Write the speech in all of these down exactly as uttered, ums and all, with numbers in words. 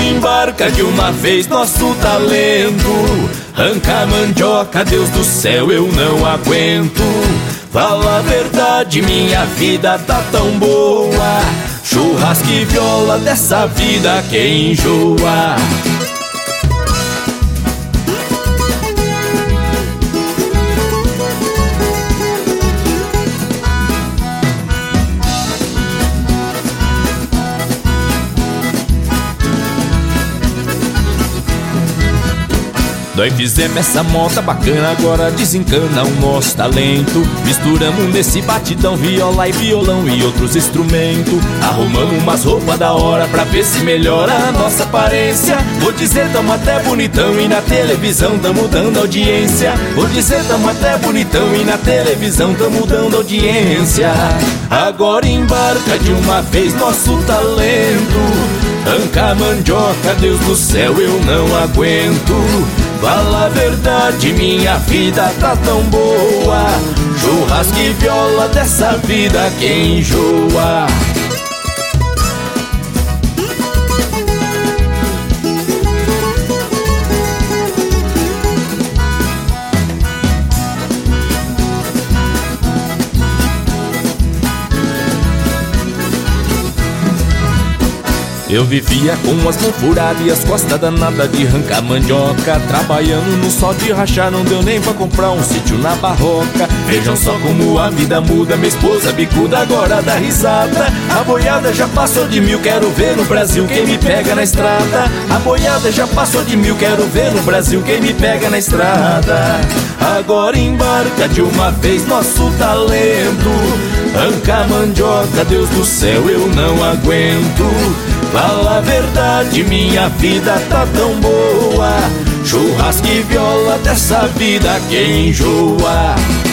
embarca de uma vez nosso talento. Arranca a mandioca, Deus do céu, eu não aguento. Fala a verdade, minha vida tá tão boa. Churrasco e viola, dessa vida quem enjoa. Nós fizemos essa moda bacana, agora desencana o nosso talento. Misturamos nesse batidão viola e violão e outros instrumentos. Arrumamos umas roupas da hora pra ver se melhora a nossa aparência. Vou dizer, tamo até bonitão e na televisão tamo dando audiência. Vou dizer, tamo até bonitão e na televisão tamo dando audiência. Agora embarca de uma vez nosso talento. Arranca a mandioca, Deus do céu, eu não aguento. Fala a verdade, minha vida tá tão boa. Churrasco e viola, dessa vida quem enjoa. Eu vivia com as mãos furadas e as costas danadas de arrancar mandioca. Trabalhando no sol de rachar, não deu nem pra comprar um sítio na barroca. Vejam só como a vida muda, minha esposa bicuda agora dá risada. A boiada já passou de mil, quero ver no Brasil quem me pega na estrada. A boiada já passou de mil, quero ver no Brasil quem me pega na estrada. Agora embarca de uma vez nosso talento. Arranca a mandioca, Deus do céu, eu não aguento. Fala a verdade, minha vida tá tão boa. Churrasco e viola, dessa vida quem enjoa.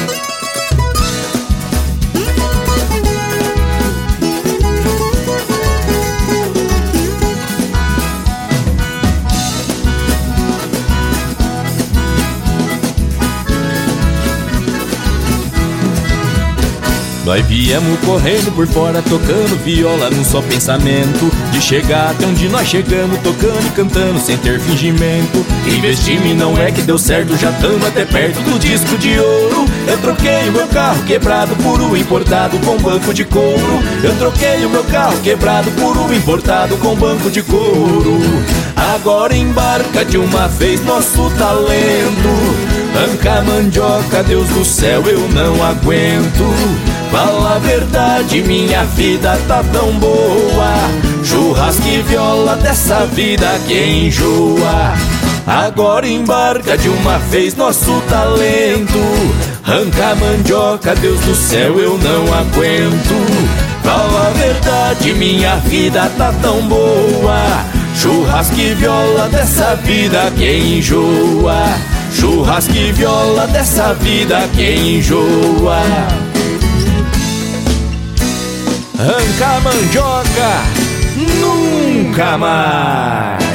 Nós viemos correndo por fora, tocando viola num só pensamento. De chegar até onde nós chegamos, tocando e cantando sem ter fingimento. Investimos e não é que deu certo, já tamo até perto do disco de ouro. Eu troquei o meu carro quebrado por um importado com banco de couro. Eu troquei o meu carro quebrado por um importado com banco de couro. Agora embarca de uma vez nosso talento. Arranca a mandioca, Deus do céu, eu não aguento. Fala a verdade, minha vida tá tão boa. Churrasco e viola, dessa vida quem enjoa. Agora embarca de uma vez nosso talento. Arranca a mandioca, Deus do céu, eu não aguento. Fala a verdade, minha vida tá tão boa. Churrasco e viola, dessa vida quem enjoa. Churrasco e viola, dessa vida quem enjoa. Arranca a mandioca, nunca mais.